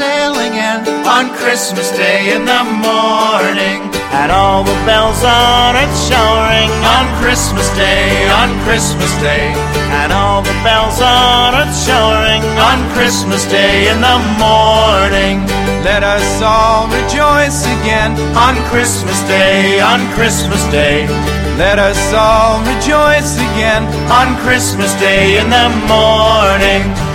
sailing in on Christmas Day in the morning. And all the bells on earth showering on Christmas Day, on Christmas Day. And all the bells on earth showering on Christmas Day in the morning. Let us all rejoice again on Christmas Day, on Christmas Day. Let us all rejoice again on Christmas Day in the morning.